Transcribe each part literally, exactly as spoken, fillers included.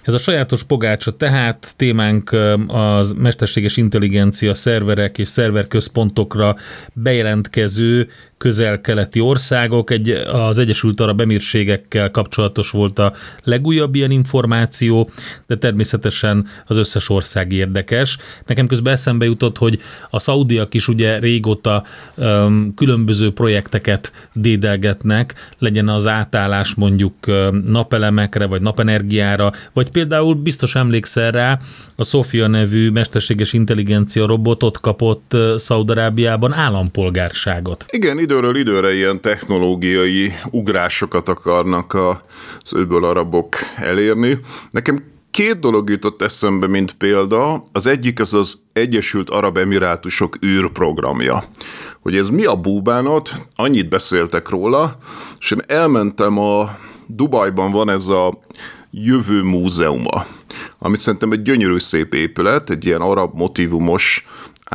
Ez a sajátos pogácsa tehát témánk az mesterséges intelligencia szerverek és szerverközpontokra bejelentkező közel-keleti országok. Egy, az Egyesült Arab Emírségekkel kapcsolatos volt a legújabb ilyen információ, de természetesen az összes ország érdekes. Nekem közben eszembe jutott, hogy a szaudiak is ugye régóta um, különböző projekteket dédelgetnek, legyen az átállás mondjuk napelemekre, vagy napenergiára, vagy például biztos emlékszel rá, a Sofia nevű mesterséges intelligencia robotot kapott Szaúd-Arábiában állampolgárságot. Igen, időről időre ilyen technológiai ugrásokat akarnak az öböl arabok elérni. Nekem két dolog jutott eszembe, mint példa. Az egyik az az Egyesült Arab Emirátusok űrprogramja. Hogy ez mi a búbánat, annyit beszéltek róla, és én elmentem a Dubajban van ez a Jövő Múzeuma, amit szerintem egy gyönyörű szép épület, egy ilyen arab motívumos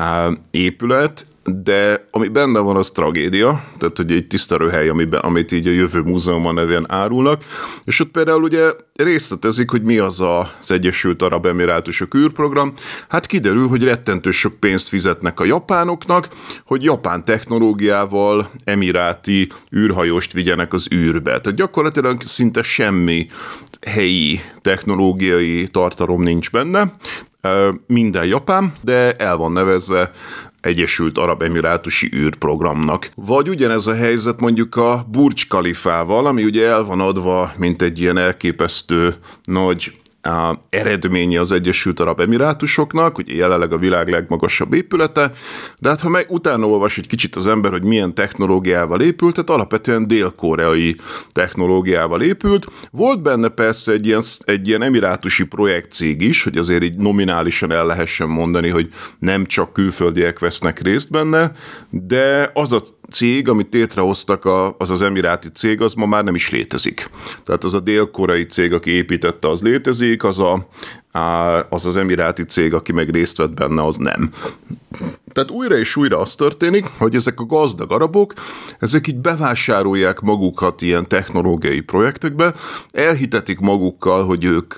épület, de ami benne van, az tragédia, tehát hogy egy tiszta röhely, amiben, amit így a Jövő Múzeuma nevén árulnak, és ott például ugye részletezik, hogy mi az az Egyesült Arab Emirátusok űrprogram. Hát kiderül, hogy rettentő sok pénzt fizetnek a japánoknak, hogy japán technológiával emiráti űrhajóst vigyenek az űrbe. Tehát gyakorlatilag szinte semmi helyi technológiai tartalom nincs benne, minden japán, de el van nevezve Egyesült Arab Emirátusi űrprogramnak. Vagy ugyanez a helyzet mondjuk a Burj Khalifával, ami ugye el van adva, mint egy ilyen elképesztő nagy a eredménye az Egyesült Arab Emirátusoknak, ugye jelenleg a világ legmagasabb épülete, de hát ha meg utána olvas egy kicsit az ember, hogy milyen technológiával épült, tehát alapvetően dél-koreai technológiával épült. Volt benne persze egy ilyen, egy ilyen emirátusi projektcég is, hogy azért így nominálisan el lehessen mondani, hogy nem csak külföldiek vesznek részt benne, de az a cég, amit létrehoztak, a, az az emiráti cég, az ma már nem is létezik. Tehát az a dél-koreai cég, aki építette, az létezik, az a, az, az emiráti cég, aki meg részt vett benne, az nem. Tehát újra és újra az történik, hogy ezek a gazdag arabok, ezek így bevásárolják magukat ilyen technológiai projektekbe, elhitetik magukkal, hogy ők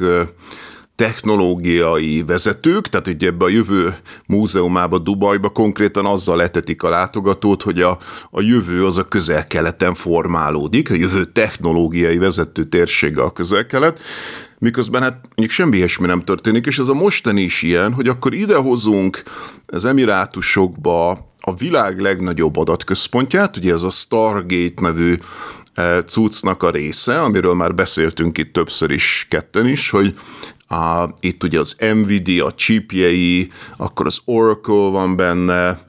technológiai vezetők, tehát ugye ebbe a Jövő Múzeumába, Dubajba konkrétan azzal letetik a látogatót, hogy a, a jövő az a Közel-Keleten formálódik, a jövő technológiai vezető térsége a Közel-Kelet, miközben hát mondjuk semmi ilyesmi nem történik, és ez a mostani is ilyen, hogy akkor idehozunk az Emirátusokba a világ legnagyobb adatközpontját, ugye ez a Stargate nevű cuccnak a része, amiről már beszéltünk itt többször is, ketten is, hogy a, itt ugye az Nvidia, a chipjei, akkor az Oracle van benne,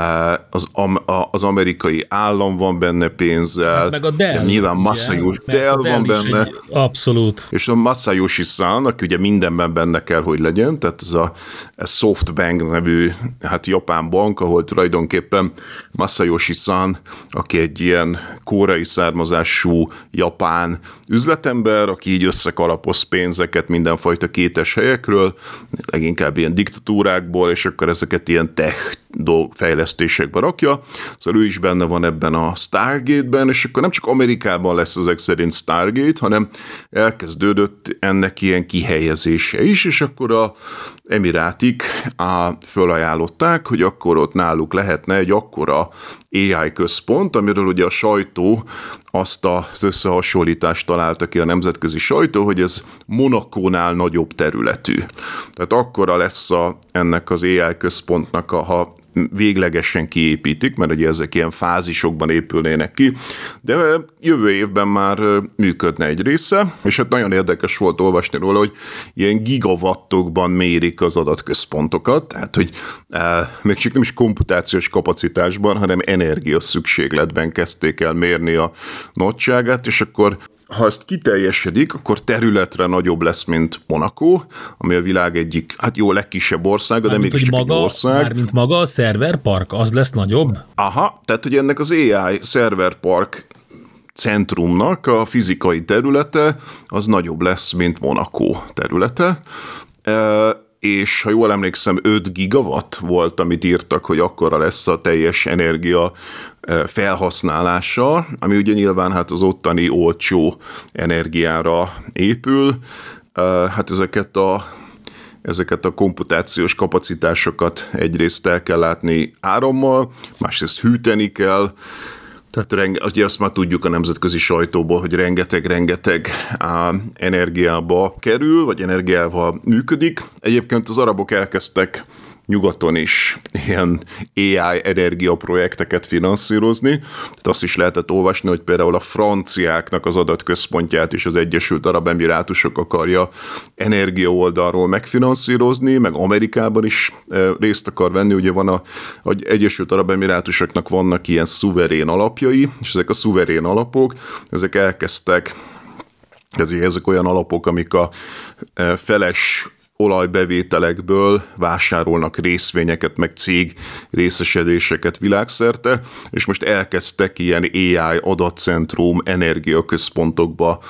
az, az amerikai állam van benne pénzzel, hát meg a Dell, nyilván Masayoshi Dell van benne, egy, abszolút. És a Masayoshi Son, aki ugye mindenben benne kell, hogy legyen, tehát ez a, a SoftBank nevű hát japán bank, ahol tulajdonképpen Masayoshi Son, aki egy ilyen koreai származású japán üzletember, aki így összekalapoz pénzeket mindenfajta kétes helyekről, leginkább ilyen diktatúrákból, és akkor ezeket ilyen tech fejlesztésekbe rakja, szóval ő is benne van ebben a Stargate-ben, és akkor nem csak Amerikában lesz ezek szerint Stargate, hanem elkezdődött ennek ilyen kihelyezése is, és akkor a emirátik á, fölajánlották, hogy akkor ott náluk lehetne egy akkora á i központ, amiről ugye a sajtó azt az összehasonlítást találta ki a nemzetközi sajtó, hogy ez Monacónál nagyobb területű. Tehát akkora lesz a, ennek az á i központnak, a, ha véglegesen kiépítik, mert ugye ezek ilyen fázisokban épülnének ki, de jövő évben már működne egy része, és hát nagyon érdekes volt olvasni róla, hogy ilyen gigawattokban mérik az adatközpontokat, tehát hogy eh, még csak nem is komputációs kapacitásban, hanem energia szükségletben kezdték el mérni a nagyságát, és akkor ha ezt kiteljesedik, akkor területre nagyobb lesz, mint Monaco, ami a világ egyik, hát jó, legkisebb országa, de mégis csak maga, egy ország. Mármint maga a szerverpark, az lesz nagyobb? Aha, tehát hogy ennek az á i szerverpark centrumnak a fizikai területe az nagyobb lesz, mint Monaco területe, e, és ha jól emlékszem, öt gigawatt volt, amit írtak, hogy akkora lesz a teljes energia felhasználása, ami ugye nyilván hát az ottani olcsó energiára épül, hát ezeket a ezeket a komputációs kapacitásokat egyrészt el kell látni árammal, másrészt hűteni kell, tehát renge, ugye azt már tudjuk a nemzetközi sajtóból, hogy rengeteg-rengeteg energiába kerül, vagy energiával működik. Egyébként az arabok elkezdtek nyugaton is ilyen á i energiaprojekteket finanszírozni. Tehát azt is lehetett olvasni, hogy például a franciáknak az adatközpontját is az Egyesült Arab Emirátusok akarja energia oldalról megfinanszírozni, meg Amerikában is részt akar venni. Ugye van a, az Egyesült Arab Emirátusoknak vannak ilyen szuverén alapjai, és ezek a szuverén alapok, ezek elkezdtek, tehát ugye ezek olyan alapok, amik a feles olajbevételekből vásárolnak részvényeket, meg cég részesedéseket világszerte, és most elkezdtek ilyen á i adatcentrum energiaközpontokba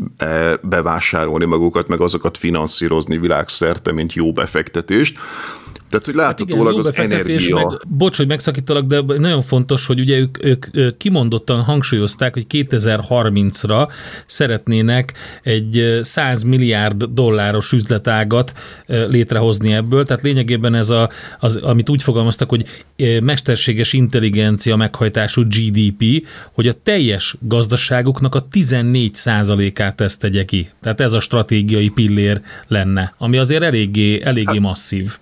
bevásárolni magukat, meg azokat finanszírozni világszerte, mint jó befektetést. Tehát, hogy láthatólag hát az energia... Meg, bocs, hogy megszakítalak, de nagyon fontos, hogy ugye ők, ők, ők kimondottan hangsúlyozták, hogy kétezer-harmincra szeretnének egy száz milliárd dolláros üzletágat létrehozni ebből, tehát lényegében ez, a, az, amit úgy fogalmaztak, hogy mesterséges intelligencia meghajtású gé dé pé, hogy a teljes gazdaságuknak a tizennégy százalékát ezt tegye ki. Tehát ez a stratégiai pillér lenne, ami azért eléggé, eléggé hát, masszív.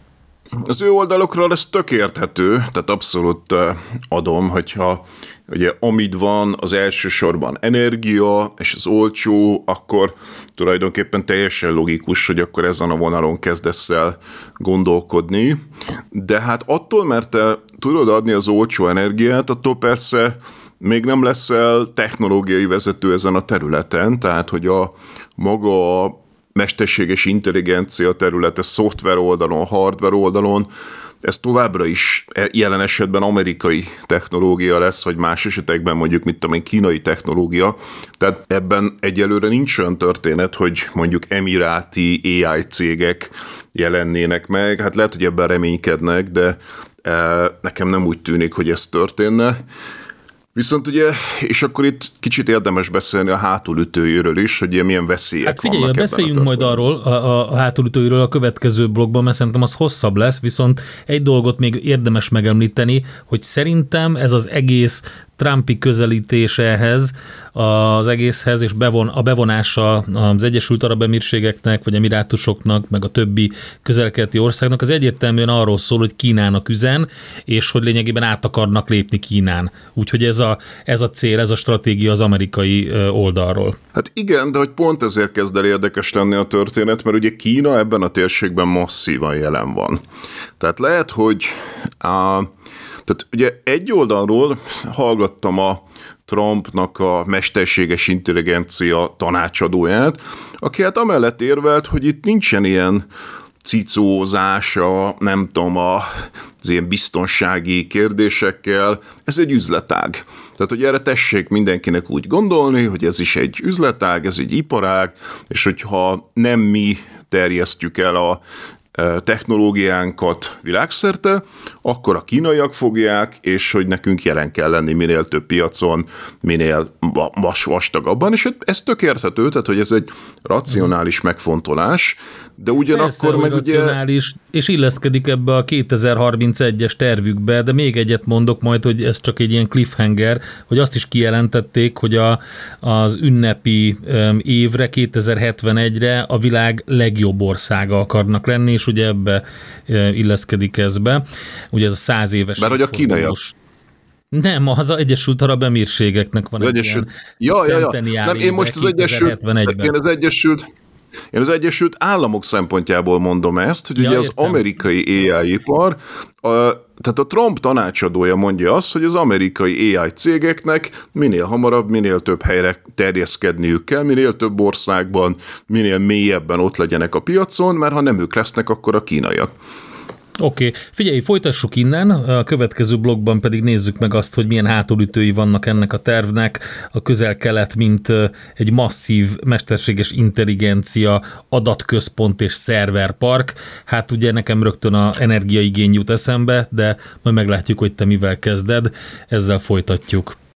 Az ő oldalokról ez tök érthető, tehát abszolút adom, hogyha ugye amit van az elsősorban energia, és az olcsó, akkor tulajdonképpen teljesen logikus, hogy akkor ezen a vonalon kezdesz el gondolkodni. De hát attól, mert te tudod adni az olcsó energiát, attól persze még nem leszel technológiai vezető ezen a területen, tehát hogy a maga a mesterséges intelligencia területe, szoftver oldalon, hardware oldalon, ez továbbra is jelen esetben amerikai technológia lesz, vagy más esetekben mondjuk, mit tudom én, kínai technológia. Tehát ebben egyelőre nincs olyan történet, hogy mondjuk emiráti á i cégek jelennének meg. Hát lehet, hogy ebben reménykednek, de nekem nem úgy tűnik, hogy ez történne. Viszont ugye, és akkor itt kicsit érdemes beszélni a hátulütőjéről is, hogy ilyen milyen veszélyek hát figyelj, vannak. Beszéljünk majd arról a, a hátulütőjéről a következő blogban, mert szerintem az hosszabb lesz, viszont egy dolgot még érdemes megemlíteni, hogy szerintem ez az egész Trumpi közelítése ehhez, az egészhez, és bevon, a bevonása az Egyesült Arab Emírségeknek, vagy Emirátusoknak, meg a többi közel-keleti országnak, az egyértelműen arról szól, hogy Kínának üzen, és hogy lényegében át akarnak lépni Kínán. Úgyhogy ez a, ez a cél, ez a stratégia az amerikai oldalról. Hát igen, de hogy pont ezért kezd el érdekes lenni a történet, mert ugye Kína ebben a térségben masszívan jelen van. Tehát lehet, hogy a Tehát ugye egy oldalról hallgattam a Trumpnak a mesterséges intelligencia tanácsadóját, aki hát amellett érvelt, hogy itt nincsen ilyen cicózása, nem tudom, az ilyen biztonsági kérdésekkel, ez egy üzletág. Tehát, hogy erre tessék mindenkinek úgy gondolni, hogy ez is egy üzletág, ez egy iparág, és hogyha nem mi terjesztjük el a technológiánkat világszerte, akkor a kínaiak fogják, és hogy nekünk jelen kell lenni minél több piacon, minél vastagabban, és ez tök érthető, tehát hogy ez egy racionális megfontolás, de ugyanakkor Persze, meg racionális, ugye... és illeszkedik ebbe a kétezer-harmincegyes tervükbe, de még egyet mondok majd, hogy ez csak egy ilyen cliffhanger, hogy azt is kijelentették, hogy a, az ünnepi évre, kétezer-hetvenegyre a világ legjobb országa akarnak lenni, és ugye ebbe illeszkedik ez be. Ugye ez a száz éves... Mert hogy a kínaiak. Nem, az Egyesült Arab Emírségeknek van az egy Egyesült... ilyen ja, ja, ja. Nem, én most az Egyesült... Én az Egyesült... Én az Egyesült Államok szempontjából mondom ezt, hogy ja, ugye az értem. Amerikai á i-ipar, a, tehát a Trump tanácsadója mondja azt, hogy az amerikai á i cégeknek minél hamarabb, minél több helyre terjeszkedniük kell, minél több országban, minél mélyebben ott legyenek a piacon, mert ha nem ők lesznek, akkor a kínaiak. Oké, okay. Figyelj, folytassuk innen, a következő blogban pedig nézzük meg azt, hogy milyen hátulütői vannak ennek a tervnek. A Közel-Kelet, mint egy masszív mesterséges intelligencia, adatközpont és szerverpark. Hát ugye nekem rögtön a energiaigény jut eszembe, de majd meglátjuk, hogy te mivel kezded. Ezzel folytatjuk.